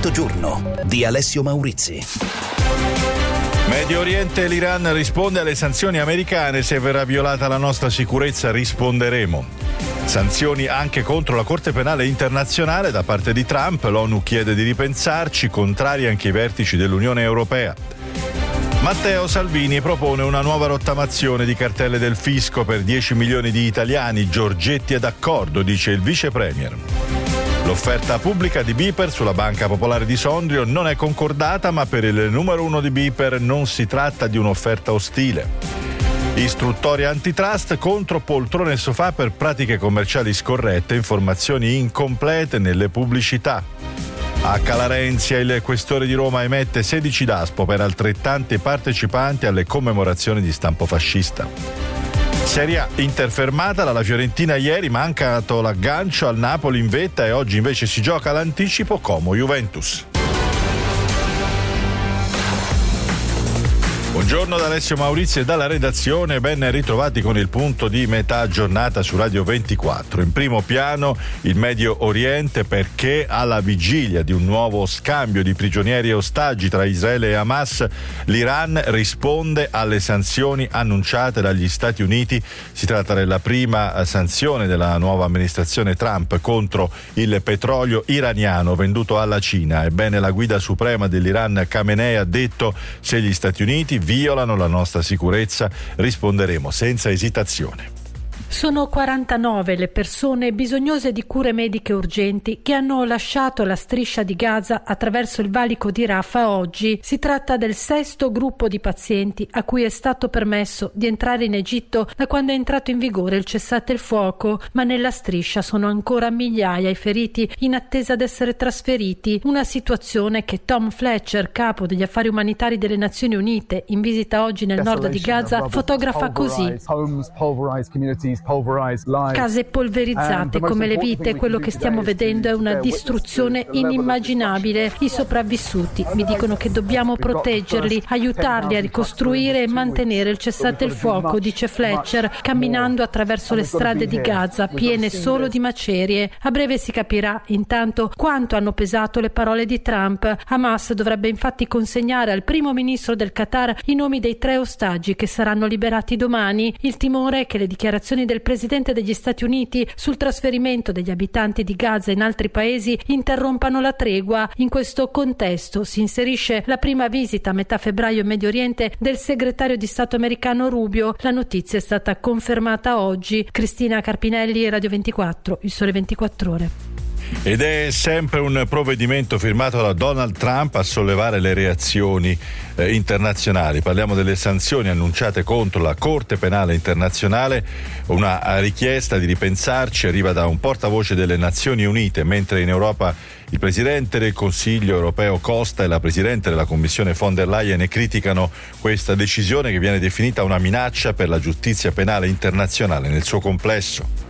Mezzogiorno di Alessio Maurizi. Medio Oriente e l'Iran risponde alle sanzioni americane. Se verrà violata la nostra sicurezza risponderemo. Sanzioni anche contro la Corte Penale Internazionale da parte di Trump. L'ONU chiede di ripensarci, contrari anche i vertici dell'Unione Europea. Matteo Salvini propone una nuova rottamazione di cartelle del fisco per 10 milioni di italiani. Giorgetti è d'accordo, dice il vice premier. L'offerta pubblica di Biper sulla Banca Popolare di Sondrio non è concordata, ma per il numero 1 di Biper non si tratta di un'offerta ostile. Istruttoria antitrust contro poltrone e sofà per pratiche commerciali scorrette, informazioni incomplete nelle pubblicità. A Calarenzia il questore di Roma emette 16 daspo per altrettanti partecipanti alle commemorazioni di stampo fascista. Serie A, Inter fermata dalla Fiorentina ieri, mancato l'aggancio al Napoli in vetta e oggi invece si gioca l'anticipo Como-Juventus. Buongiorno da Alessio Maurizi e dalla redazione, ben ritrovati con il punto di metà giornata su Radio 24. In primo piano il Medio Oriente, perché alla vigilia di un nuovo scambio di prigionieri e ostaggi tra Israele e Hamas, l'Iran risponde alle sanzioni annunciate dagli Stati Uniti. Si tratta della prima sanzione della nuova amministrazione Trump contro il petrolio iraniano venduto alla Cina. Ebbene, la guida suprema dell'Iran, Khamenei, ha detto: se gli Stati Uniti violano la nostra sicurezza, risponderemo senza esitazione. Sono 49 le persone bisognose di cure mediche urgenti che hanno lasciato la striscia di Gaza attraverso il valico di Rafah oggi. Si tratta del 6° gruppo di pazienti a cui è stato permesso di entrare in Egitto da quando è entrato in vigore il cessate il fuoco, ma nella striscia sono ancora migliaia i feriti in attesa di essere trasferiti. Una situazione che Tom Fletcher, capo degli affari umanitari delle Nazioni Unite, in visita oggi nel nord di Gaza, fotografa così: case polverizzate come le vite. Quello che stiamo vedendo è una distruzione inimmaginabile. I sopravvissuti mi dicono che dobbiamo proteggerli, aiutarli a ricostruire e mantenere il cessate il fuoco, dice Fletcher, camminando attraverso le strade di Gaza piene solo di macerie. A breve si capirà intanto quanto hanno pesato le parole di Trump. Hamas dovrebbe infatti consegnare al primo ministro del Qatar i nomi dei 3 ostaggi che saranno liberati domani. Il timore è che le dichiarazioni del presidente degli Stati Uniti sul trasferimento degli abitanti di Gaza in altri paesi interrompano la tregua. In questo contesto si inserisce la prima visita a metà febbraio in Medio Oriente del segretario di Stato americano Rubio. La notizia è stata confermata oggi. Cristina Carpinelli, Radio 24, Il Sole 24 Ore. Ed è sempre un provvedimento firmato da Donald Trump a sollevare le reazioni internazionali. Parliamo delle sanzioni annunciate contro la Corte Penale Internazionale. Una richiesta di ripensarci arriva da un portavoce delle Nazioni Unite, mentre in Europa il Presidente del Consiglio europeo Costa e la Presidente della Commissione von der Leyen criticano questa decisione, che viene definita una minaccia per la giustizia penale internazionale nel suo complesso.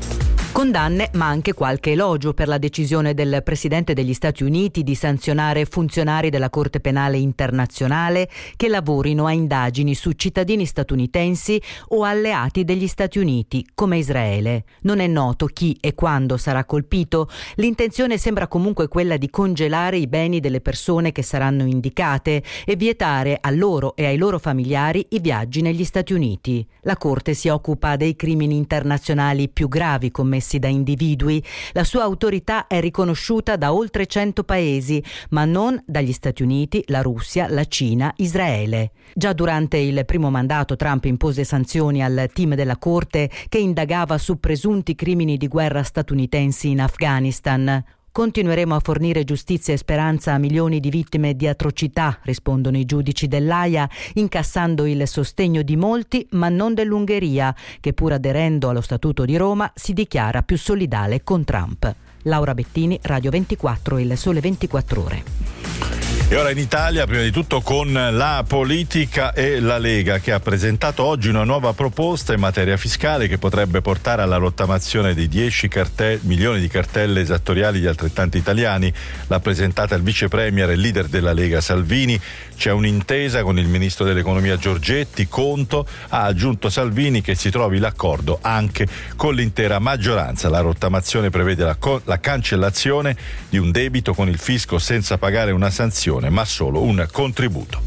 Condanne, ma anche qualche elogio per la decisione del Presidente degli Stati Uniti di sanzionare funzionari della Corte Penale Internazionale che lavorino a indagini su cittadini statunitensi o alleati degli Stati Uniti, come Israele. Non è noto chi e quando sarà colpito. L'intenzione sembra comunque quella di congelare i beni delle persone che saranno indicate e vietare a loro e ai loro familiari i viaggi negli Stati Uniti. La Corte si occupa dei crimini internazionali più gravi commessi da individui. La sua autorità è riconosciuta da oltre 100 paesi, ma non dagli Stati Uniti, la Russia, la Cina, Israele. Già durante il primo mandato Trump impose sanzioni al team della Corte che indagava su presunti crimini di guerra statunitensi in Afghanistan. Continueremo a fornire giustizia e speranza a milioni di vittime di atrocità, rispondono i giudici dell'Aia, incassando il sostegno di molti, ma non dell'Ungheria, che pur aderendo allo Statuto di Roma si dichiara più solidale con Trump. Laura Bettini, Radio 24, Il Sole 24 Ore. E ora in Italia, prima di tutto con la politica e la Lega, che ha presentato oggi una nuova proposta in materia fiscale che potrebbe portare alla rottamazione di 10 milioni di cartelle esattoriali di altrettanti italiani. L'ha presentata il vice premier e leader della Lega Salvini. C'è un'intesa con il ministro dell'economia Giorgetti. Conto, ha aggiunto Salvini, che si trovi l'accordo anche con l'intera maggioranza. La rottamazione prevede la cancellazione di un debito con il fisco senza pagare una sanzione, ma solo un contributo.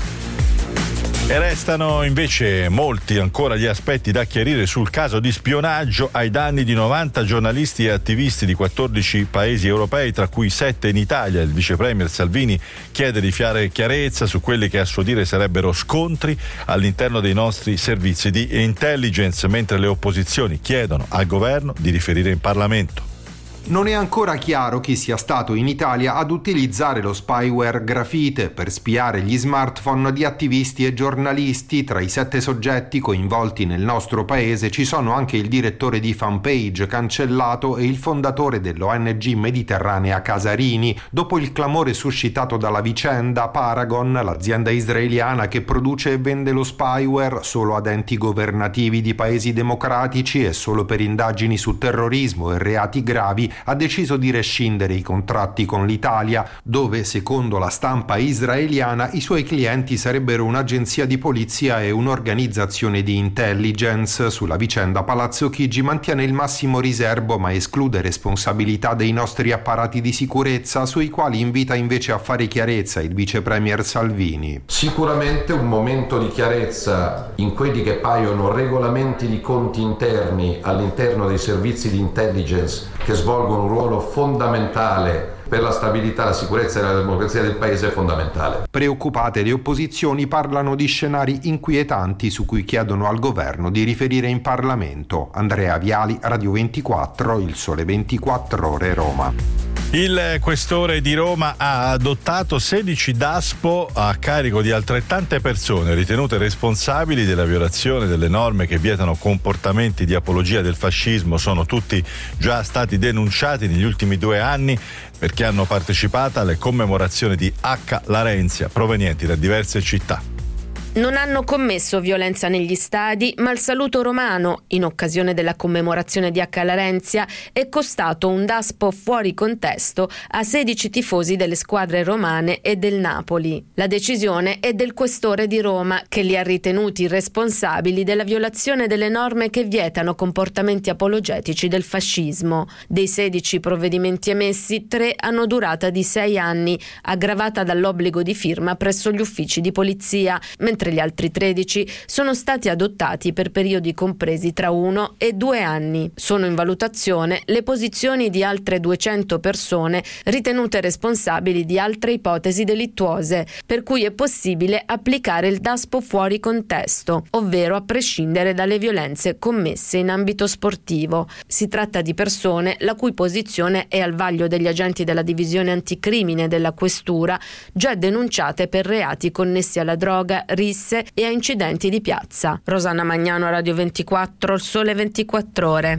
E restano invece molti ancora gli aspetti da chiarire sul caso di spionaggio ai danni di 90 giornalisti e attivisti di 14 paesi europei, tra cui 7 in Italia. Il vice premier Salvini chiede di fare chiarezza su quelli che a suo dire sarebbero scontri all'interno dei nostri servizi di intelligence, mentre le opposizioni chiedono al governo di riferire in Parlamento. Non è ancora chiaro chi sia stato in Italia ad utilizzare lo spyware Grafite per spiare gli smartphone di attivisti e giornalisti. Tra i 7 soggetti coinvolti nel nostro paese ci sono anche il direttore di Fanpage cancellato e il fondatore dell'ONG Mediterranea Casarini. Dopo il clamore suscitato dalla vicenda, Paragon, l'azienda israeliana che produce e vende lo spyware solo ad enti governativi di paesi democratici e solo per indagini su terrorismo e reati gravi, ha deciso di rescindere i contratti con l'Italia, dove, secondo la stampa israeliana, i suoi clienti sarebbero un'agenzia di polizia e un'organizzazione di intelligence. Sulla vicenda Palazzo Chigi mantiene il massimo riservo, ma esclude responsabilità dei nostri apparati di sicurezza, sui quali invita invece a fare chiarezza il vice premier Salvini. Sicuramente un momento di chiarezza in quelli che paiono regolamenti di conti interni all'interno dei servizi di intelligence che svolgono un ruolo fondamentale per la stabilità, la sicurezza e la democrazia del paese è fondamentale. Preoccupate le opposizioni parlano di scenari inquietanti su cui chiedono al governo di riferire in Parlamento. Andrea Viali, Radio 24, Il Sole 24 Ore, Roma. Il questore di Roma ha adottato 16 DASPO a carico di altrettante persone ritenute responsabili della violazione delle norme che vietano comportamenti di apologia del fascismo. Sono tutti già stati denunciati negli ultimi 2 anni perché hanno partecipato alle commemorazioni di H. Larenzia provenienti da diverse città. Non hanno commesso violenza negli stadi, ma il saluto romano, in occasione della commemorazione di H. Larenzia, è costato un DASPO fuori contesto a 16 tifosi delle squadre romane e del Napoli. La decisione è del questore di Roma, che li ha ritenuti responsabili della violazione delle norme che vietano comportamenti apologetici del fascismo. Dei 16 provvedimenti emessi, 3 hanno durata di 6 anni, aggravata dall'obbligo di firma presso gli uffici di polizia, mentre gli altri 13 sono stati adottati per periodi compresi tra 1 e 2 anni. Sono in valutazione le posizioni di altre 200 persone ritenute responsabili di altre ipotesi delittuose, per cui è possibile applicare il DASPO fuori contesto, ovvero a prescindere dalle violenze commesse in ambito sportivo. Si tratta di persone la cui posizione è al vaglio degli agenti della divisione anticrimine della questura, già denunciate per reati connessi alla droga, e a incidenti di piazza. Rosanna Magnano, Radio 24, Il Sole 24 Ore.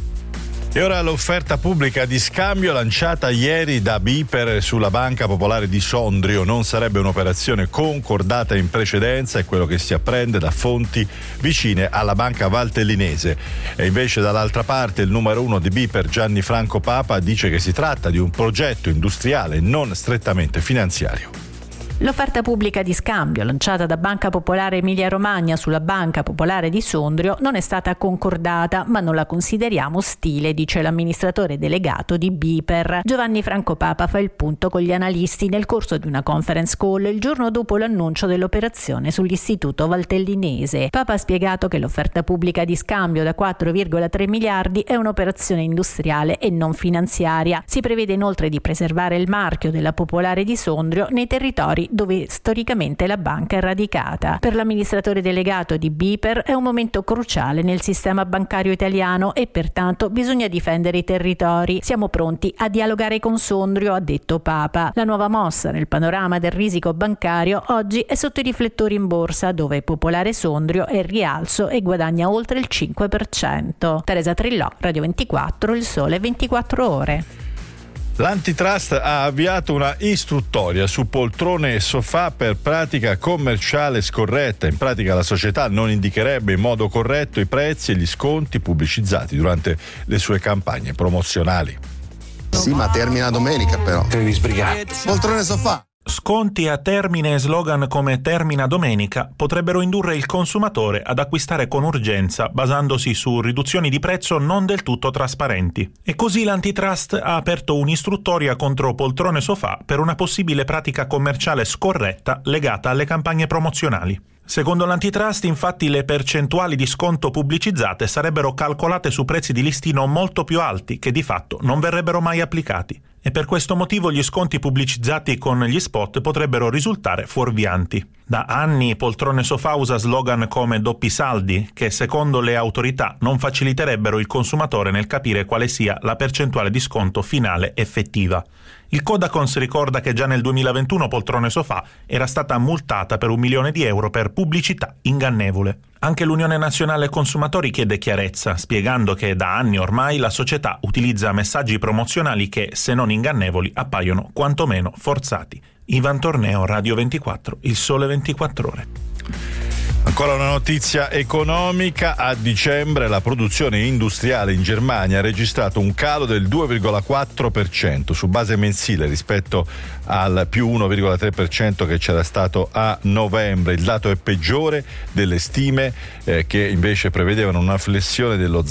E ora l'offerta pubblica di scambio lanciata ieri da BPER sulla Banca Popolare di Sondrio. Non sarebbe un'operazione concordata in precedenza, è quello che si apprende da fonti vicine alla Banca Valtellinese. E invece dall'altra parte il numero 1 di BPER, Gianni Franco Papa, dice che si tratta di un progetto industriale non strettamente finanziario. L'offerta pubblica di scambio lanciata da Banca Popolare Emilia Romagna sulla Banca Popolare di Sondrio non è stata concordata, ma non la consideriamo ostile, dice l'amministratore delegato di BPER. Giovanni Franco Papa fa il punto con gli analisti nel corso di una conference call il giorno dopo l'annuncio dell'operazione sull'istituto valtellinese. Papa ha spiegato che l'offerta pubblica di scambio da 4,3 miliardi è un'operazione industriale e non finanziaria. Si prevede inoltre di preservare il marchio della Popolare di Sondrio nei territori dove storicamente la banca è radicata. Per l'amministratore delegato di BPER è un momento cruciale nel sistema bancario italiano e pertanto bisogna difendere i territori. Siamo pronti a dialogare con Sondrio, ha detto Papa. La nuova mossa nel panorama del risico bancario oggi è sotto i riflettori in borsa, dove Popolare Sondrio è in rialzo e guadagna oltre il 5%. Teresa Trillò, Radio 24, Il Sole 24 Ore. L'Antitrust ha avviato una istruttoria su poltrone e sofà per pratica commerciale scorretta. In pratica la società non indicherebbe in modo corretto i prezzi e gli sconti pubblicizzati durante le sue campagne promozionali. Sì, ma termina domenica però. Devi sbrigare. Poltrone e sofà. Sconti a termine e slogan come termina domenica potrebbero indurre il consumatore ad acquistare con urgenza basandosi su riduzioni di prezzo non del tutto trasparenti. E così l'Antitrust ha aperto un'istruttoria contro poltrone e sofà per una possibile pratica commerciale scorretta legata alle campagne promozionali. Secondo l'Antitrust, infatti, le percentuali di sconto pubblicizzate sarebbero calcolate su prezzi di listino molto più alti che di fatto non verrebbero mai applicati. E per questo motivo gli sconti pubblicizzati con gli spot potrebbero risultare fuorvianti. Da anni poltrone sofà usa slogan come doppi saldi, che secondo le autorità non faciliterebbero il consumatore nel capire quale sia la percentuale di sconto finale effettiva. Il Codacons ricorda che già nel 2021 poltrone sofà era stata multata per €1 milione per pubblicità ingannevole. Anche l'Unione Nazionale Consumatori chiede chiarezza, spiegando che da anni ormai la società utilizza messaggi promozionali che, se non ingannevoli, appaiono quantomeno forzati. Ivan Torneo, Radio 24, Il Sole 24 Ore. Ancora una notizia economica. A dicembre la produzione industriale in Germania ha registrato un calo del 2,4% su base mensile rispetto al più 1,3% che c'era stato a novembre. Il dato è peggiore delle stime che invece prevedevano una flessione dello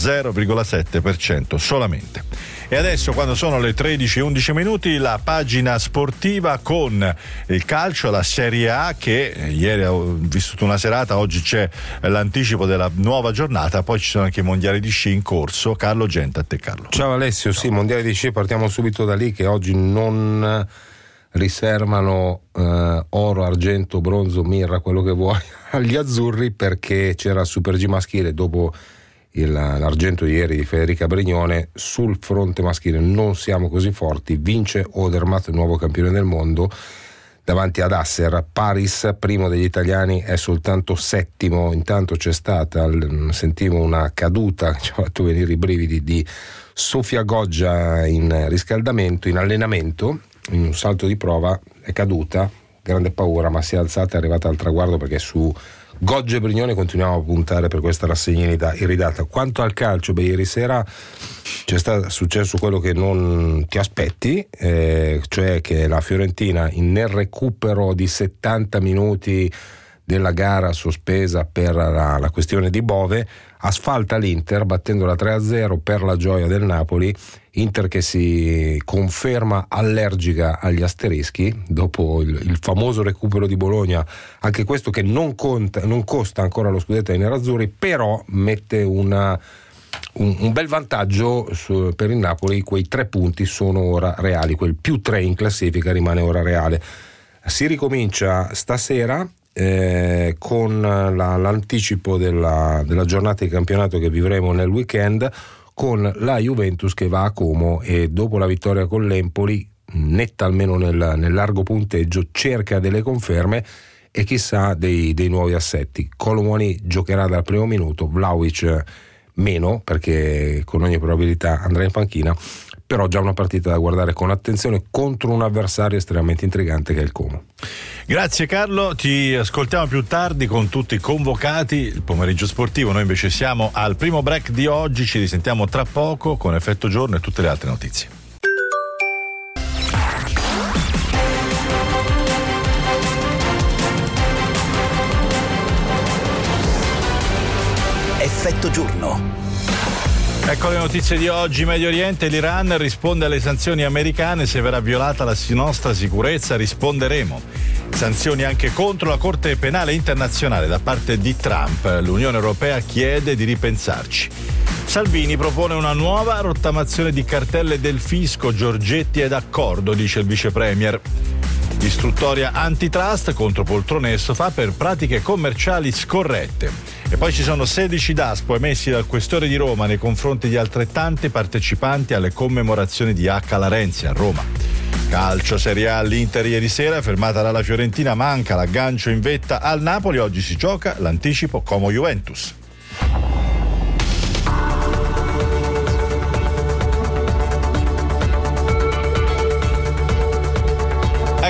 0,7% solamente. E adesso, quando sono le 13:11, la pagina sportiva con il calcio, la Serie A, che ieri ha vissuto una serata, oggi c'è l'anticipo della nuova giornata, poi ci sono anche i mondiali di sci in corso. Carlo Genta, a te Carlo. Ciao Alessio, sì, mondiali di sci, partiamo subito da lì, che oggi non riservano oro, argento, bronzo, mirra, quello che vuoi, agli azzurri, perché c'era il Super G maschile dopo l'argento ieri di Federica Brignone. Sul fronte maschile non siamo così forti, vince Odermatt, nuovo campione del mondo, davanti ad Asser. Paris, primo degli italiani, è soltanto settimo. Intanto c'è stata, sentivo una caduta che ci ha fatto venire i brividi, di Sofia Goggia in riscaldamento, in allenamento, in un salto di prova è caduta, grande paura, ma si è alzata e è arrivata al traguardo, perché su Goggia e Brignone continuiamo a puntare per questa rassegna iridata. Quanto al calcio, ieri sera c'è successo quello che non ti aspetti, cioè che la Fiorentina, nel recupero di 70 minuti della gara sospesa per la questione di Bove, asfalta l'Inter battendola 3-0 per la gioia del Napoli. Inter che si conferma allergica agli asterischi dopo il famoso recupero di Bologna, anche questo che non costa ancora lo scudetto ai nerazzurri, però mette un bel vantaggio per il Napoli. Quei 3 punti sono ora reali, quel più 3 in classifica rimane ora reale. Si ricomincia stasera con l'anticipo della giornata di campionato che vivremo nel weekend, con la Juventus che va a Como e dopo la vittoria con l'Empoli, netta almeno nel largo punteggio, cerca delle conferme e chissà dei nuovi assetti. Kolo Muani giocherà dal primo minuto, Vlahovic meno, perché con ogni probabilità andrà in panchina, però già una partita da guardare con attenzione contro un avversario estremamente intrigante che è il Como. Grazie Carlo, ti ascoltiamo più tardi con tutti i convocati, il pomeriggio sportivo. Noi invece siamo al primo break di oggi, ci risentiamo tra poco con Effetto Giorno e tutte le altre notizie. Effetto Giorno. Ecco le notizie di oggi. Medio Oriente, l'Iran risponde alle sanzioni americane. Se verrà violata la nostra sicurezza risponderemo. Sanzioni anche contro la Corte Penale Internazionale da parte di Trump. L'Unione Europea chiede di ripensarci. Salvini propone una nuova rottamazione di cartelle del fisco. Giorgetti è d'accordo, dice il vice premier. Istruttoria antitrust contro poltrone e sofà per pratiche commerciali scorrette. E poi ci sono 16 DASPO emessi dal questore di Roma nei confronti di altrettanti partecipanti alle commemorazioni di H. Larenzi a Roma. Calcio, Serie A, l'Inter ieri sera fermata dalla Fiorentina, manca l'aggancio in vetta al Napoli. Oggi si gioca l'anticipo Como-Juventus.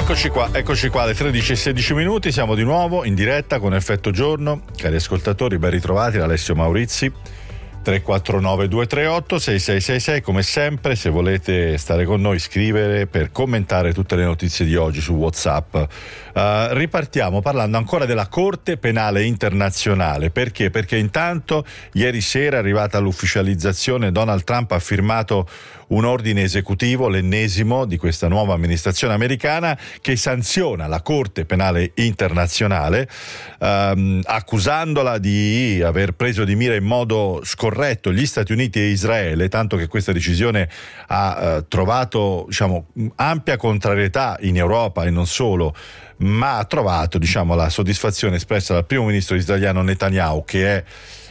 Eccoci qua alle 13:16, siamo di nuovo in diretta con Effetto Giorno. Cari ascoltatori, ben ritrovati da Alessio Maurizi. 349 238 6666, come sempre, se volete stare con noi, scrivere per commentare tutte le notizie di oggi su WhatsApp. Ripartiamo parlando ancora della Corte Penale Internazionale. Perché? Perché intanto ieri sera è arrivata l'ufficializzazione, Donald Trump ha firmato un ordine esecutivo, l'ennesimo di questa nuova amministrazione americana, che sanziona la Corte Penale Internazionale, accusandola di aver preso di mira in modo scorretto gli Stati Uniti e Israele, tanto che questa decisione ha trovato, ampia contrarietà in Europa e non solo, ma ha trovato, la soddisfazione espressa dal primo ministro israeliano Netanyahu, che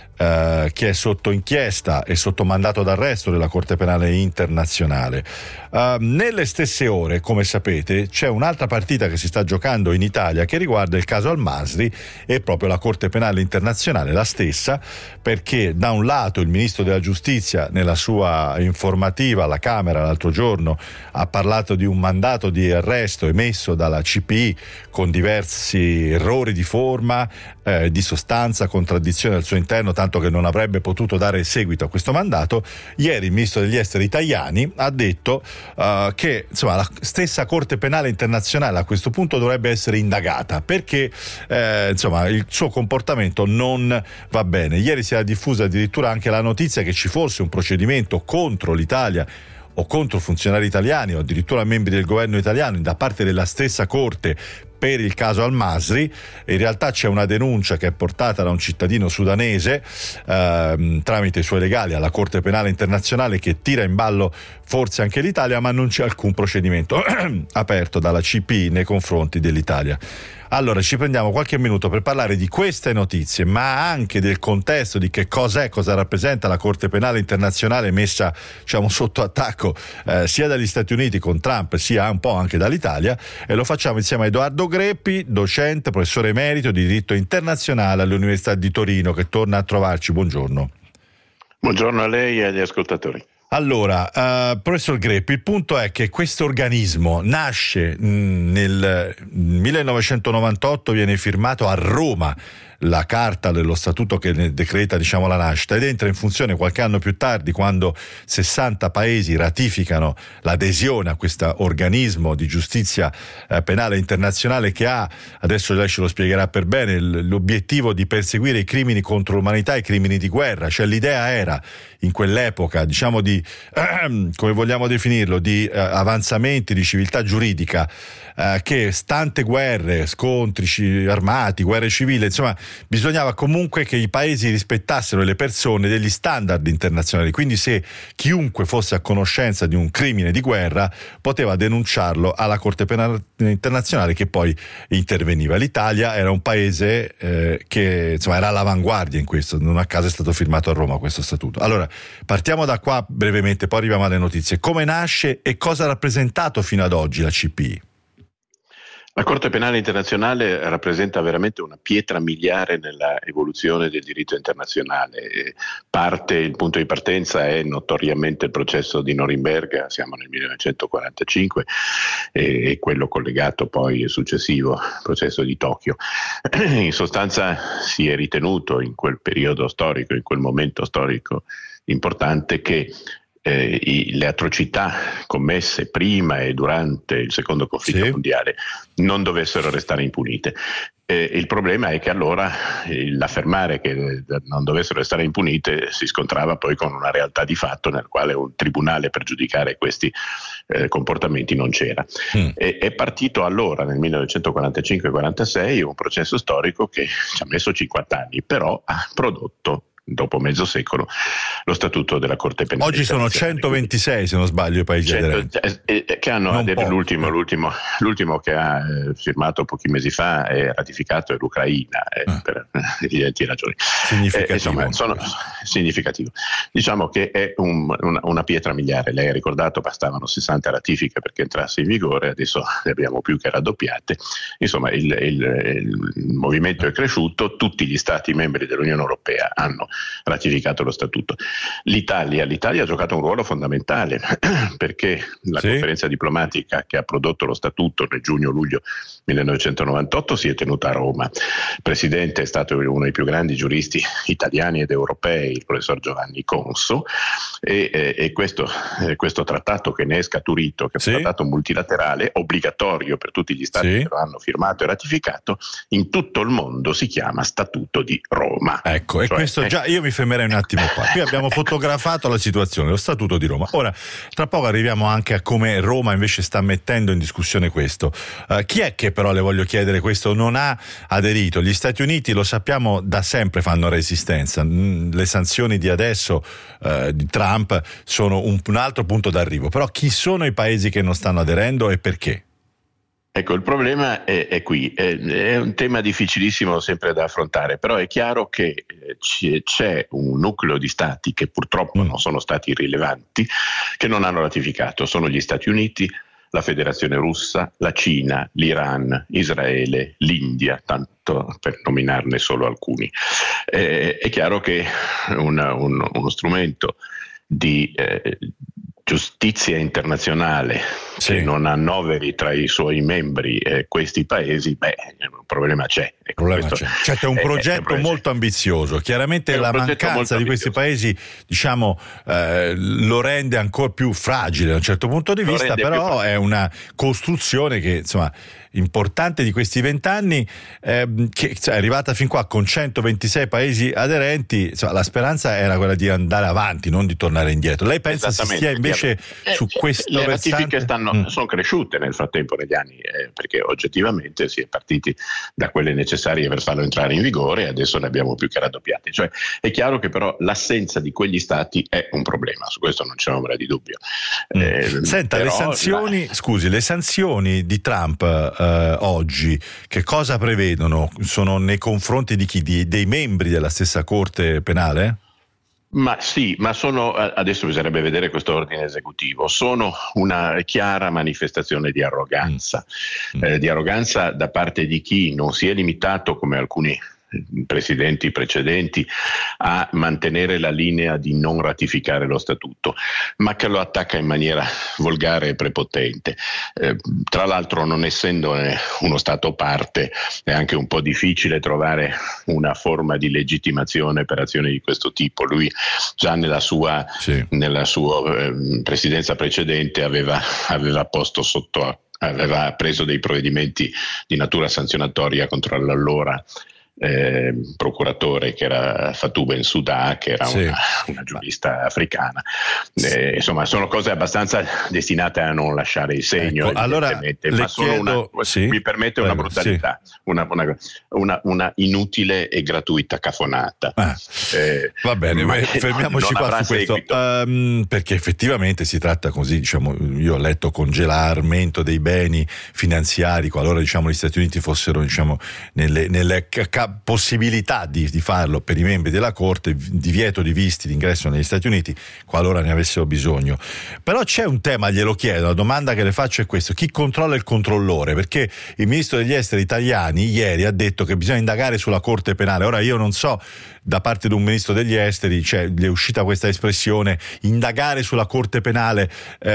è sotto inchiesta e sotto mandato d'arresto della Corte Penale Internazionale. Nelle stesse ore, come sapete, c'è un'altra partita che si sta giocando in Italia che riguarda il caso Al-Masri e proprio la Corte Penale Internazionale, la stessa, perché da un lato il ministro della Giustizia nella sua informativa alla Camera l'altro giorno ha parlato di un mandato di arresto emesso dalla CPI con diversi errori di forma, di sostanza, contraddizioni al suo interno, tanto che non avrebbe potuto dare seguito a questo mandato. Ieri il ministro degli esteri Tajani ha detto che la stessa Corte Penale Internazionale a questo punto dovrebbe essere indagata perché il suo comportamento non va bene. Ieri si era diffusa addirittura anche la notizia che ci fosse un procedimento contro l'Italia o contro funzionari italiani o addirittura membri del governo italiano da parte della stessa Corte per il caso Al-Masri. In realtà c'è una denuncia che è portata da un cittadino sudanese tramite i suoi legali alla Corte Penale Internazionale, che tira in ballo forse anche l'Italia, ma non c'è alcun procedimento aperto dalla CPI nei confronti dell'Italia. Allora ci prendiamo qualche minuto per parlare di queste notizie, ma anche del contesto di che cosa rappresenta la Corte Penale Internazionale messa sotto attacco sia dagli Stati Uniti con Trump sia un po' anche dall'Italia, e lo facciamo insieme a Edoardo Greppi, docente, professore emerito di diritto internazionale all'Università di Torino, che torna a trovarci. Buongiorno. Buongiorno a lei e agli ascoltatori. Allora, professor Greppi, il punto è che questo organismo nasce nel 1998, viene firmato a Roma la carta dello statuto che ne decreta la nascita, ed entra in funzione qualche anno più tardi, quando 60 paesi ratificano l'adesione a questo organismo di giustizia penale internazionale, che ha, adesso lei ce lo spiegherà per bene, l'obiettivo di perseguire i crimini contro l'umanità e i crimini di guerra. Cioè l'idea era in quell'epoca di come vogliamo definirlo, di avanzamenti di civiltà giuridica, che stante guerre, scontri armati, guerre civili, bisognava comunque che i paesi rispettassero, le persone, degli standard internazionali. Quindi se chiunque fosse a conoscenza di un crimine di guerra poteva denunciarlo alla Corte Penale Internazionale, che poi interveniva. L'Italia era un paese che era all'avanguardia in questo, non a caso è stato firmato a Roma questo statuto. Allora partiamo da qua brevemente, poi arriviamo alle notizie. Come nasce e cosa ha rappresentato fino ad oggi la CPI? La Corte Penale Internazionale rappresenta veramente una pietra miliare nella evoluzione del diritto internazionale. Il punto di partenza è notoriamente il processo di Norimberga, siamo nel 1945, e quello collegato poi successivo, il processo di Tokyo. In sostanza si è ritenuto in quel periodo storico, in quel momento storico importante, che le atrocità commesse prima e durante il secondo conflitto mondiale non dovessero restare impunite. Il problema è che allora l'affermare che non dovessero restare impunite si scontrava poi con una realtà di fatto nel quale un tribunale per giudicare questi comportamenti non c'era. È partito allora nel 1945-46 un processo storico che ci ha messo 50 anni, però ha prodotto dopo mezzo secolo lo statuto della Corte Penale. Oggi sono 126, se non sbaglio, i paesi aderenti. Che hanno l'ultimo che ha firmato pochi mesi fa e ratificato è l'Ucraina, per evidenti ragioni. Significativo. Sono significativo. Diciamo che è una pietra miliare. Lei ha ricordato, bastavano 60 ratifiche perché entrasse in vigore, adesso ne abbiamo più che raddoppiate. Insomma, il movimento è cresciuto, tutti gli stati membri dell'Unione Europea hanno ratificato lo statuto. L'Italia ha giocato un ruolo fondamentale perché la conferenza diplomatica che ha prodotto lo statuto nel giugno-luglio 1998 si è tenuta a Roma. Il presidente è stato uno dei più grandi giuristi italiani ed europei, il professor Giovanni Conso, e questo trattato che ne è scaturito, che è un trattato multilaterale obbligatorio per tutti gli stati che lo hanno firmato e ratificato, in tutto il mondo si chiama Statuto di Roma. Ecco, e questo già io mi fermerei un attimo qua. Qui abbiamo fotografato la situazione, lo Statuto di Roma. Ora, tra poco arriviamo anche a come Roma invece sta mettendo in discussione questo. Chi è che però, le voglio chiedere, questo non ha aderito? Gli Stati Uniti, lo sappiamo, da sempre fanno resistenza. Le sanzioni di adesso di Trump sono un altro punto d'arrivo. Però chi sono i paesi che non stanno aderendo e perché? Ecco, il problema è qui, è un tema difficilissimo sempre da affrontare, però è chiaro che c'è un nucleo di stati che purtroppo non sono stati rilevanti, che non hanno ratificato. Sono gli Stati Uniti, la Federazione Russa, la Cina, l'Iran, Israele, l'India, tanto per nominarne solo alcuni. È chiaro che uno strumento di giustizia internazionale che non annoveri tra i suoi membri questi paesi, un problema c'è. C'è un progetto molto ambizioso. Chiaramente la mancanza di questi paesi, diciamo, lo rende ancora più fragile da un certo punto di vista, però è una costruzione che, insomma, importante di questi 20 anni, che è arrivata fin qua con 126 paesi aderenti. Insomma, la speranza era quella di andare avanti, non di tornare indietro. Lei pensa si stia invece su questo le versante? ratifiche sono cresciute nel frattempo negli anni, perché oggettivamente si è partiti da quelle necessarie per farlo entrare in vigore e adesso ne abbiamo più che raddoppiate. Cioè, è chiaro che però l'assenza di quegli stati è un problema, su questo non c'è ombra di dubbio. Senta, però, le sanzioni di Trump oggi che cosa prevedono? Sono nei confronti di chi? Dei membri della stessa Corte Penale? Ma sono, adesso bisognerebbe vedere questo ordine esecutivo, sono una chiara manifestazione di arroganza da parte di chi non si è limitato, come alcuni presidenti precedenti, a mantenere la linea di non ratificare lo statuto, ma che lo attacca in maniera volgare e prepotente. Tra l'altro, non essendo uno Stato parte, è anche un po' difficile trovare una forma di legittimazione per azioni di questo tipo. Lui già nella sua presidenza precedente aveva preso dei provvedimenti di natura sanzionatoria contro l'allora procuratore, che era Fatou Bensouda, che era una giurista africana. Insomma, sono cose abbastanza destinate a non lasciare il segno, allora ma sono mi permette una brutalità, una inutile e gratuita cafonata. Va bene, fermiamoci qua su questo, perché effettivamente si tratta così, diciamo, io ho letto congelamento dei beni finanziari qualora, diciamo, gli Stati Uniti fossero, diciamo, nelle possibilità di farlo per i membri della Corte, divieto di visti d'ingresso negli Stati Uniti qualora ne avessero bisogno. Però c'è un tema, glielo chiedo, la domanda che le faccio è questo: chi controlla il controllore? Perché il ministro degli esteri italiani ieri ha detto che bisogna indagare sulla Corte Penale. Ora io non so, da parte di un ministro degli esteri, gli è uscita questa espressione, indagare sulla Corte Penale,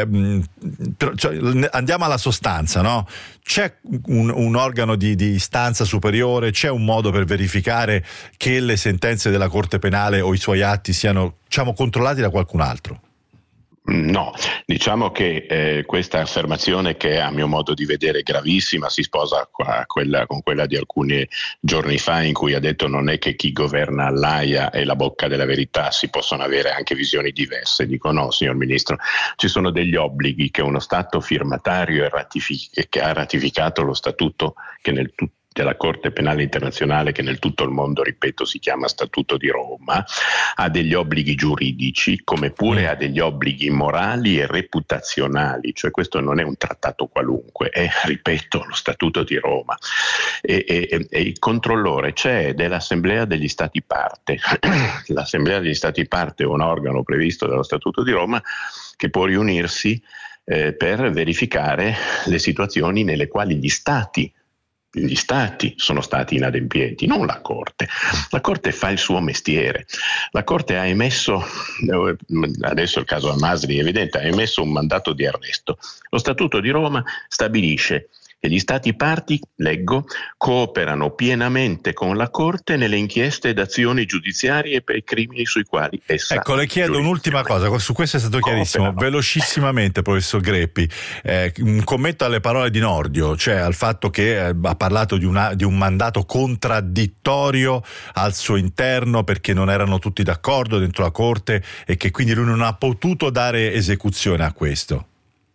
andiamo alla sostanza, no? C'è un organo di istanza superiore, c'è un modo per verificare che le sentenze della Corte Penale o i suoi atti siano, diciamo, controllati da qualcun altro? No, diciamo che questa affermazione, che a mio modo di vedere gravissima, si sposa con quella di alcuni giorni fa, in cui ha detto non è che chi governa all'Aia è la bocca della verità, si possono avere anche visioni diverse. Dico no, signor Ministro, ci sono degli obblighi che uno Stato firmatario che ha ratificato lo Statuto della Corte Penale Internazionale, che nel tutto il mondo, ripeto, si chiama Statuto di Roma, ha degli obblighi giuridici, come pure ha degli obblighi morali e reputazionali. Cioè, questo non è un trattato qualunque, è, ripeto, lo Statuto di Roma, e il controllore c'è ed è l'Assemblea degli Stati parte. L'Assemblea degli Stati parte è un organo previsto dallo Statuto di Roma che può riunirsi per verificare le situazioni nelle quali gli Stati gli stati sono stati inadempienti, non la Corte. La Corte fa il suo mestiere. La Corte ha emesso, adesso il caso Al-Masri è evidente, ha emesso un mandato di arresto. Lo Statuto di Roma stabilisce che gli Stati parti, leggo, cooperano pienamente con la Corte nelle inchieste ed azioni giudiziarie per i crimini sui quali essa... Ecco, le chiedo un'ultima cosa, su questo è stato chiarissimo, velocissimamente, professor Greppi, un commento alle parole di Nordio, cioè al fatto che ha parlato di un mandato contraddittorio al suo interno perché non erano tutti d'accordo dentro la Corte e che quindi lui non ha potuto dare esecuzione a questo.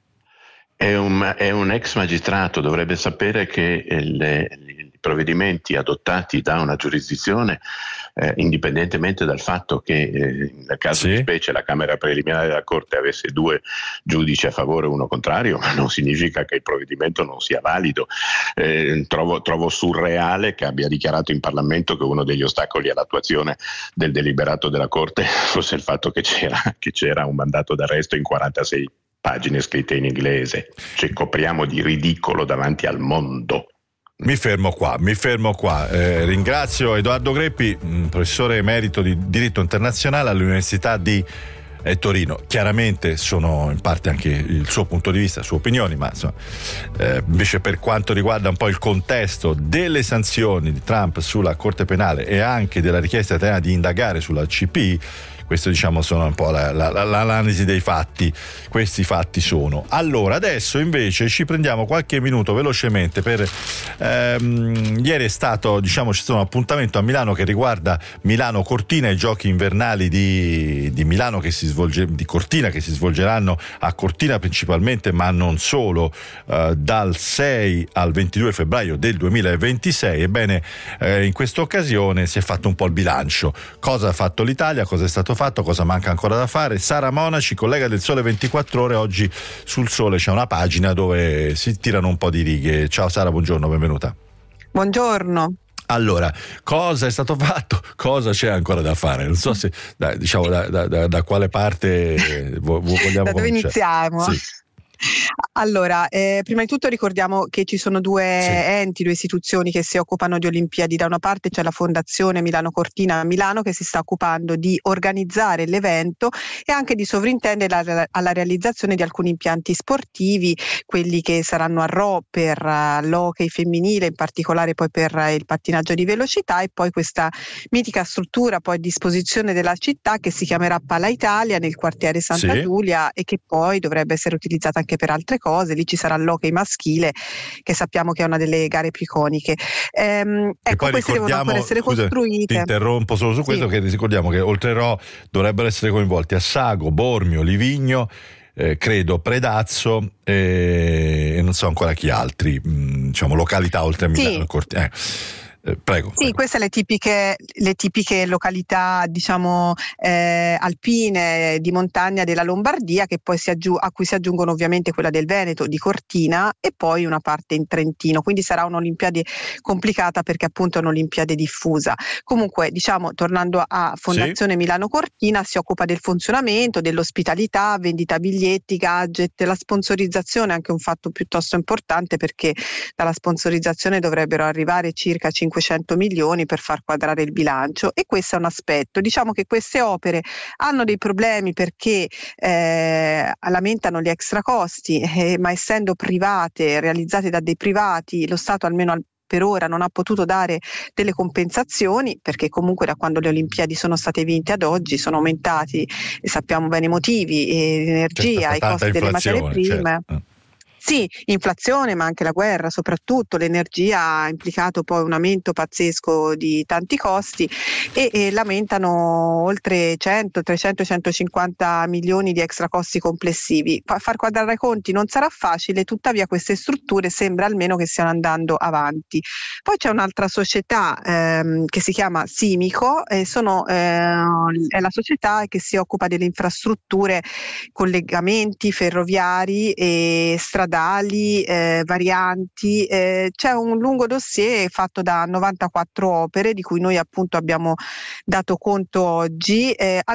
È un ex magistrato, dovrebbe sapere che i provvedimenti adottati da una giurisdizione, indipendentemente dal fatto che nel caso di specie la Camera preliminare della Corte avesse 2 giudici a favore e uno contrario, ma non significa che il provvedimento non sia valido. Trovo surreale che abbia dichiarato in Parlamento che uno degli ostacoli all'attuazione del deliberato della Corte fosse il fatto che c'era un mandato d'arresto in 46 pagine scritte in inglese. Ci copriamo di ridicolo davanti al mondo. Mi fermo qua. Ringrazio Edoardo Greppi, professore emerito di diritto internazionale all'Università di Torino. Chiaramente sono in parte anche il suo punto di vista, sue opinioni, ma insomma, invece per quanto riguarda un po' il contesto delle sanzioni di Trump sulla Corte Penale e anche della richiesta italiana di indagare sulla CPI, questo diciamo sono un po' l'analisi dei fatti. Questi fatti sono. Allora adesso invece ci prendiamo qualche minuto velocemente per ieri è stato, diciamo, c'è stato un appuntamento a Milano che riguarda Milano Cortina, i giochi invernali di Milano di Cortina che si svolgeranno a Cortina principalmente, ma non solo, dal 6 al 22 febbraio del 2026. Ebbene, in questa occasione si è fatto un po' il bilancio. Cosa ha fatto l'Italia, cosa è stato fatto, cosa manca ancora da fare. Sara Monaci, collega del Sole 24 Ore, oggi sul Sole c'è una pagina dove si tirano un po' di righe. Ciao Sara, buongiorno, benvenuta. Buongiorno. Allora, cosa è stato fatto? Cosa c'è ancora da fare? Non so se, da quale parte vogliamo da dove cominciare? Iniziamo? Sì. Allora, prima di tutto ricordiamo che ci sono due enti, 2 istituzioni che si occupano di Olimpiadi. Da una parte c'è la Fondazione Milano Cortina a Milano che si sta occupando di organizzare l'evento e anche di sovrintendere alla realizzazione di alcuni impianti sportivi, quelli che saranno a Rho per l'hockey femminile, in particolare poi per il pattinaggio di velocità, e poi questa mitica struttura poi a disposizione della città che si chiamerà Pala Italia nel quartiere Santa Giulia e che poi dovrebbe essere utilizzata anche per altre cose. Lì ci sarà l'hockey maschile, che sappiamo che è una delle gare più iconiche. Ecco, queste devono ancora essere costruite. Ti interrompo solo su questo, che ricordiamo che oltre Rho dovrebbero essere coinvolti Assago, Bormio, Livigno, credo Predazzo e non so ancora chi altri, diciamo località oltre a Milano. Prego. Sì, queste le tipiche località, diciamo, alpine di montagna della Lombardia, che poi a cui si aggiungono ovviamente quella del Veneto, di Cortina, e poi una parte in Trentino. Quindi sarà un'Olimpiade complicata perché appunto è un'Olimpiade diffusa. Comunque, diciamo, tornando a Fondazione Milano Cortina, si occupa del funzionamento, dell'ospitalità, vendita biglietti, gadget, la sponsorizzazione, anche un fatto piuttosto importante perché dalla sponsorizzazione dovrebbero arrivare circa 500 milioni per far quadrare il bilancio, e questo è un aspetto. Diciamo che queste opere hanno dei problemi perché lamentano gli extra costi, ma essendo private, realizzate da dei privati, lo Stato almeno per ora non ha potuto dare delle compensazioni, perché comunque da quando le Olimpiadi sono state vinte ad oggi sono aumentati, e sappiamo bene i motivi, l'energia, i costi delle materie prime. Sì, inflazione, ma anche la guerra, soprattutto l'energia ha implicato poi un aumento pazzesco di tanti costi e lamentano oltre 100, 300, 150 milioni di extra costi complessivi. Far quadrare i conti non sarà facile, tuttavia queste strutture sembra almeno che stiano andando avanti. Poi c'è un'altra società che si chiama Simico, è la società che si occupa delle infrastrutture, collegamenti ferroviari e stradali stradali, varianti, c'è un lungo dossier fatto da 94 opere di cui noi appunto abbiamo dato conto oggi,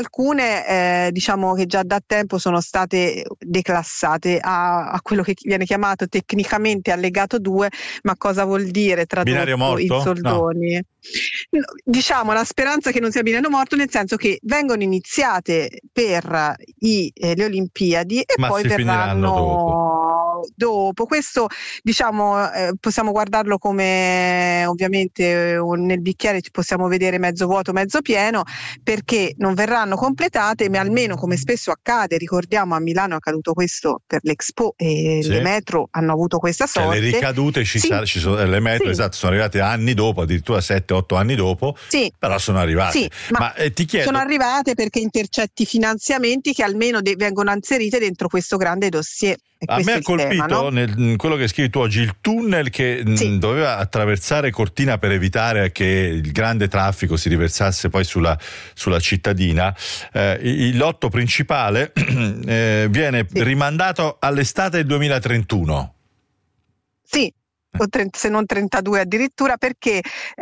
alcune diciamo che già da tempo sono state declassate a quello che viene chiamato tecnicamente allegato 2, ma cosa vuol dire tradotto in soldoni? No. Diciamo la speranza che non sia binario morto, nel senso che vengono iniziate per le Olimpiadi e ma poi verranno dopo. Questo diciamo possiamo guardarlo come ovviamente nel bicchiere ci possiamo vedere mezzo vuoto mezzo pieno, perché non verranno completate, ma almeno come spesso accade, ricordiamo a Milano è accaduto questo per l'Expo e le metro hanno avuto questa sorte. Le ricadute ci sono, le metro esatto, sono arrivate anni dopo, addirittura 7-8 anni dopo, però sono arrivate. Ma ti chiedo, sono arrivate perché intercetti finanziamenti che almeno vengono inserite dentro questo grande dossier. A me ha colpito quello che scrivi tu oggi, il tunnel che doveva attraversare Cortina per evitare che il grande traffico si riversasse poi sulla cittadina. Il lotto principale viene rimandato all'estate del 2031. Sì. O se non 32 addirittura, perché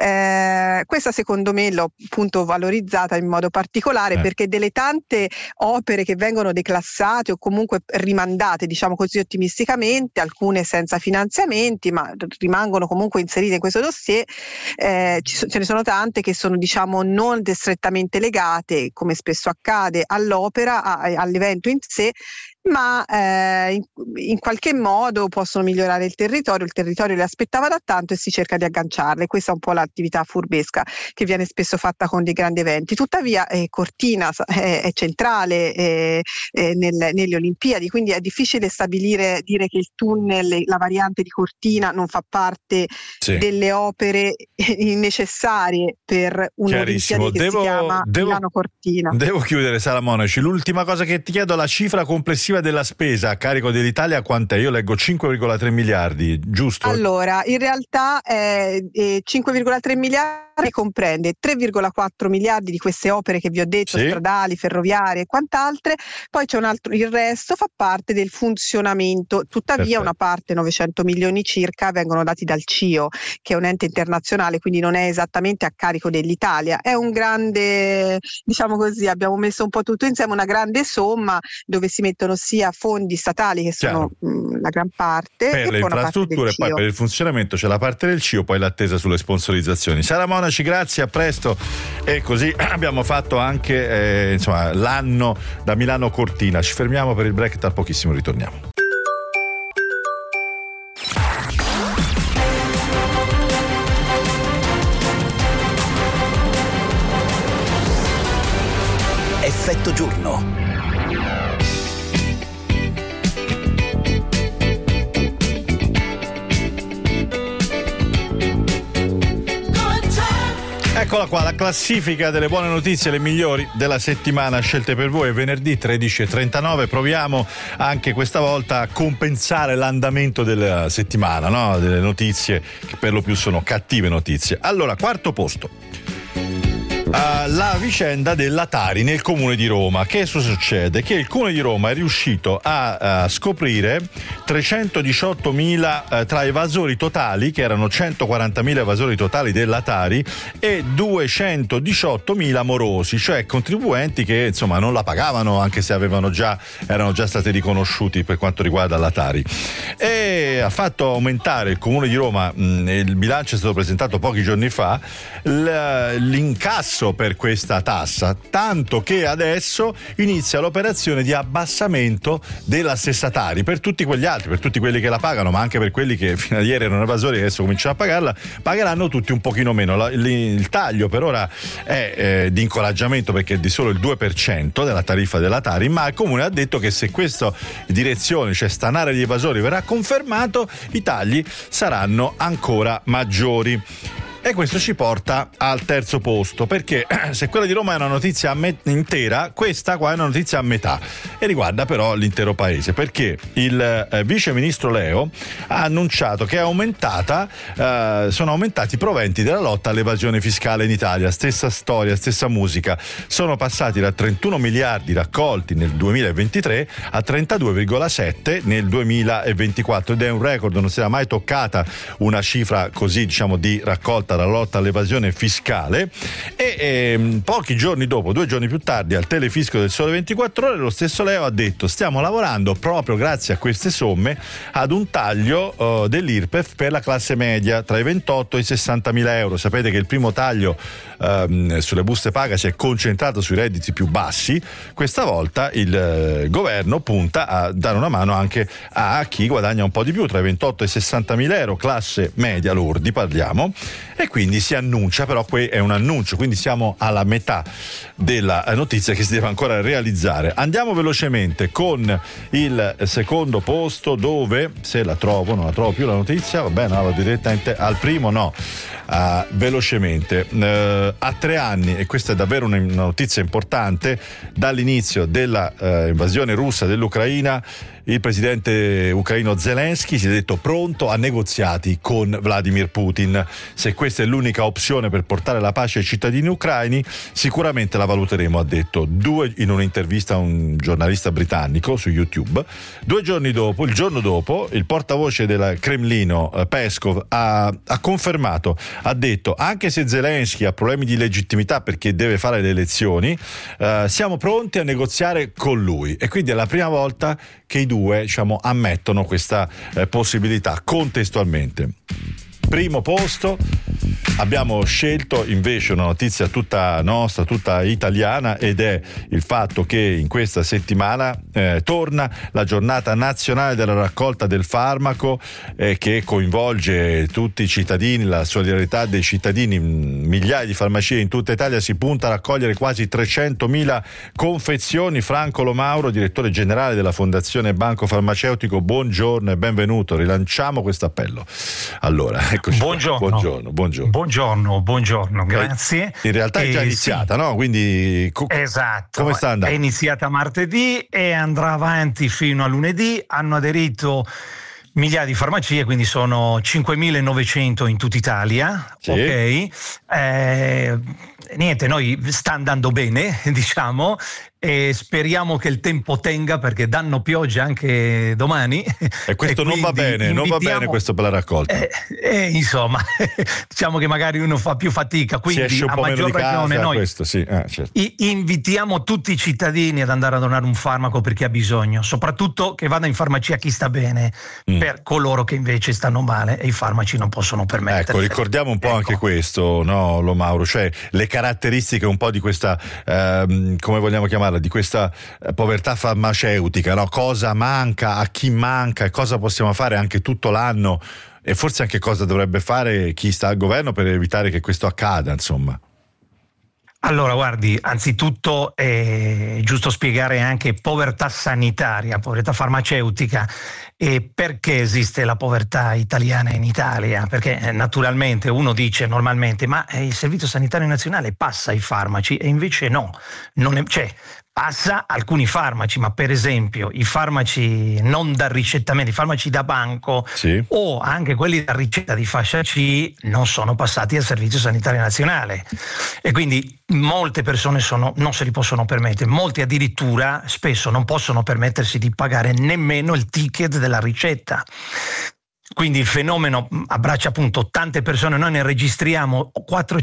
questa secondo me l'ho appunto valorizzata in modo particolare perché delle tante opere che vengono declassate o comunque rimandate, diciamo così ottimisticamente, alcune senza finanziamenti ma rimangono comunque inserite in questo dossier, ce ne sono tante che sono diciamo non strettamente legate, come spesso accade, all'opera, all'evento in sé, ma in qualche modo possono migliorare il territorio le aspettava da tanto e si cerca di agganciarle. Questa è un po' l'attività furbesca che viene spesso fatta con dei grandi eventi. Tuttavia Cortina è centrale nelle Olimpiadi, quindi è difficile dire che il tunnel, la variante di Cortina non fa parte delle opere necessarie per un'Olimpiade che si chiama Milano-Cortina. Devo chiudere, Sara Monaci. L'ultima cosa che ti chiedo, la cifra complessiva della spesa a carico dell'Italia quant'è? Io leggo 5,3 miliardi, giusto? Allora, in realtà 5,3 miliardi comprende 3,4 miliardi di queste opere che vi ho detto, stradali, ferroviarie e quant'altre, poi c'è il resto fa parte del funzionamento, tuttavia una parte, 900 milioni circa, vengono dati dal CIO, che è un ente internazionale, quindi non è esattamente a carico dell'Italia, è un grande, diciamo così, abbiamo messo un po' tutto insieme, una grande somma dove si mettono sia fondi statali che sono la gran parte per e le infrastrutture e poi per il funzionamento c'è la parte del CIO, poi l'attesa sulle sponsorizzazioni. Sara Monaci, grazie, a presto. E così abbiamo fatto anche l'anno da Milano Cortina. Ci fermiamo per il break, tra pochissimo ritorniamo. Effetto giorno. Eccola qua, la classifica delle buone notizie, le migliori della settimana scelte per voi. È venerdì 13:39. Proviamo anche questa volta a compensare l'andamento della settimana, no? Delle notizie che per lo più sono cattive notizie. Allora, quarto posto. La vicenda della Tari nel comune di Roma. Che succede? Che il comune di Roma è riuscito a scoprire 318.000 tra evasori totali, che erano 140.000 evasori totali della Tari, e 218.000 morosi, cioè contribuenti che insomma non la pagavano anche se erano già stati riconosciuti per quanto riguarda la Tari, e ha fatto aumentare il comune di Roma, il bilancio è stato presentato pochi giorni fa, l'incasso per questa tassa, tanto che adesso inizia l'operazione di abbassamento della stessa Tari per tutti quegli altri, per tutti quelli che la pagano, ma anche per quelli che fino a ieri erano evasori e adesso cominciano a pagarla, pagheranno tutti un pochino meno. Il taglio per ora è di incoraggiamento perché è di solo il 2% della tariffa della Tari, ma il comune ha detto che se questa direzione, cioè stanare gli evasori, verrà confermato, i tagli saranno ancora maggiori. E questo ci porta al terzo posto, perché se quella di Roma è una notizia intera, questa qua è una notizia a metà e riguarda però l'intero paese, perché il vice ministro Leo ha annunciato che sono aumentati i proventi della lotta all'evasione fiscale in Italia. Stessa storia, stessa musica. Sono passati da 31 miliardi raccolti nel 2023 a 32,7 nel 2024 ed è un record, non si era mai toccata una cifra così, diciamo, di raccolta dalla lotta all'evasione fiscale. E pochi giorni dopo, 2 giorni più tardi, al Telefisco del Sole 24 Ore, lo stesso Leo ha detto: stiamo lavorando proprio grazie a queste somme ad un taglio dell'IRPEF per la classe media tra i 28 e i 60 mila euro. Sapete che il primo taglio sulle buste paga si è concentrato sui redditi più bassi. Questa volta il governo punta a dare una mano anche a chi guadagna un po' di più, tra i 28 e i 60 mila euro, classe media lordi parliamo, e quindi si annuncia, però qui è un annuncio, quindi siamo alla metà della notizia che si deve ancora realizzare. Andiamo velocemente con il secondo posto, dove, se la trovo, non la trovo più la notizia, va bene, vado direttamente al primo, no. Velocemente, a 3 anni, e questa è davvero una notizia importante, dall'inizio della invasione russa dell'Ucraina, il presidente ucraino Zelensky si è detto pronto a negoziati con Vladimir Putin. Se questa è l'unica opzione per portare la pace ai cittadini ucraini, sicuramente la valuteremo, ha detto in un'intervista a un giornalista britannico su YouTube. Il giorno dopo, il portavoce del Cremlino, Peskov, ha confermato, ha detto: anche se Zelensky ha problemi di legittimità perché deve fare le elezioni, siamo pronti a negoziare con lui. E quindi è la prima volta che i due, diciamo, ammettono questa possibilità contestualmente. Primo posto, abbiamo scelto invece una notizia tutta nostra, tutta italiana, ed è il fatto che in questa settimana torna la giornata nazionale della raccolta del farmaco, che coinvolge tutti i cittadini, la solidarietà dei cittadini. Migliaia di farmacie in tutta Italia, si punta a raccogliere quasi 300.000 confezioni. Franco Lo Mauro, direttore generale della Fondazione Banco Farmaceutico, buongiorno e benvenuto. Rilanciamo questo appello. Allora, eccoci. Buongiorno, grazie. In realtà è già iniziata, sì. No? Quindi esatto. Come sta andando? È iniziata martedì e andrà avanti fino a lunedì. Hanno aderito migliaia di farmacie, quindi sono 5.900 in tutta Italia. Sì. Ok. Niente, noi sta andando bene, diciamo, e speriamo che il tempo tenga, perché danno pioggia anche domani. E questo non va bene questo per la raccolta. Insomma, diciamo che magari uno fa più fatica, quindi si esce un a po' maggior meno di ragione casa, noi questo, sì. Certo. Invitiamo tutti i cittadini ad andare a donare un farmaco per chi ha bisogno, soprattutto che vada in farmacia chi sta bene, per coloro che invece stanno male e i farmaci non possono permettere. Ecco, ricordiamo un po' anche questo, no, Lo Mauro, cioè le caratteristiche un po' di questa, come vogliamo chiamarla, di questa povertà farmaceutica, no? Cosa manca, a chi manca, e cosa possiamo fare anche tutto l'anno, e forse anche cosa dovrebbe fare chi sta al governo per evitare che questo accada, insomma. Allora, guardi, anzitutto è giusto spiegare anche povertà sanitaria, povertà farmaceutica, e perché esiste la povertà italiana in Italia. Perché naturalmente uno dice normalmente: ma il Servizio Sanitario Nazionale passa i farmaci, e invece no, passa alcuni farmaci, ma per esempio i farmaci non da ricettamento, i farmaci da banco, sì, o anche quelli da ricetta di fascia C non sono passati al Servizio Sanitario Nazionale, e quindi molte persone non se li possono permettere, molti addirittura spesso non possono permettersi di pagare nemmeno il ticket della ricetta. Quindi il fenomeno abbraccia appunto tante persone. Noi ne registriamo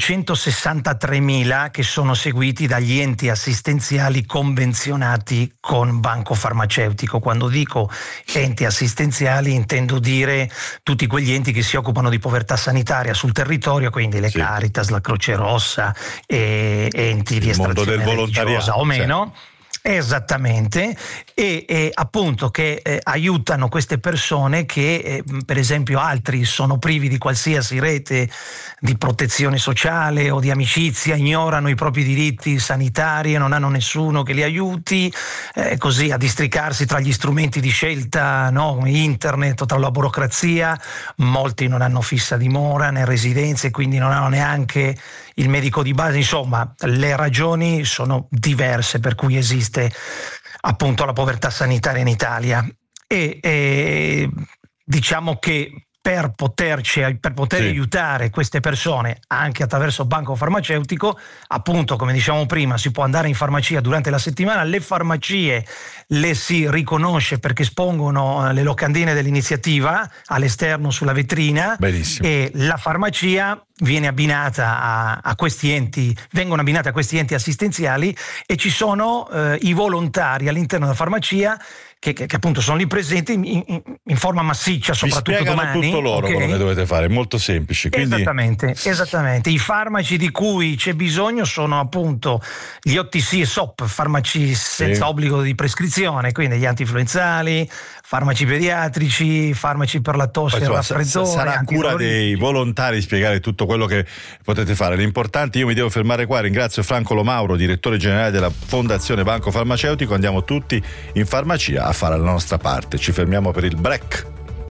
463.000 che sono seguiti dagli enti assistenziali convenzionati con Banco Farmaceutico. Quando dico enti assistenziali intendo dire tutti quegli enti che si occupano di povertà sanitaria sul territorio, quindi le Caritas, la Croce Rossa, enti di estrazione religiosa o meno. Esattamente, e appunto che aiutano queste persone che per esempio altri sono privi di qualsiasi rete di protezione sociale o di amicizia, ignorano i propri diritti sanitari e non hanno nessuno che li aiuti, così a districarsi tra gli strumenti di scelta, no, come internet o tra la burocrazia. Molti non hanno fissa dimora né residenze, quindi non hanno neanche il medico di base. Insomma, le ragioni sono diverse per cui esiste appunto la povertà sanitaria in Italia, e diciamo che per poter aiutare queste persone anche attraverso banco farmaceutico, appunto come diciamo prima, si può andare in farmacia durante la settimana. Le farmacie le si riconosce perché espongono le locandine dell'iniziativa all'esterno sulla vetrina. Benissimo. E la farmacia viene abbinata a questi enti, vengono abbinate a questi enti assistenziali, e ci sono i volontari all'interno della farmacia che appunto sono lì presenti in forma massiccia, soprattutto domani. Tutto loro quello che dovete fare, è molto semplice. Quindi... Esattamente. I farmaci di cui c'è bisogno sono appunto gli OTC e SOP, farmaci senza obbligo di prescrizione, quindi gli antinfluenzali, farmaci pediatrici, farmaci per la tosse e il raffreddore. Sarà cura dei volontari spiegare tutto quello che potete fare. L'importante, io mi devo fermare qua, ringrazio Franco Lo Mauro, direttore generale della Fondazione Banco Farmaceutico. Andiamo tutti in farmacia a fare la nostra parte. Ci fermiamo per il break.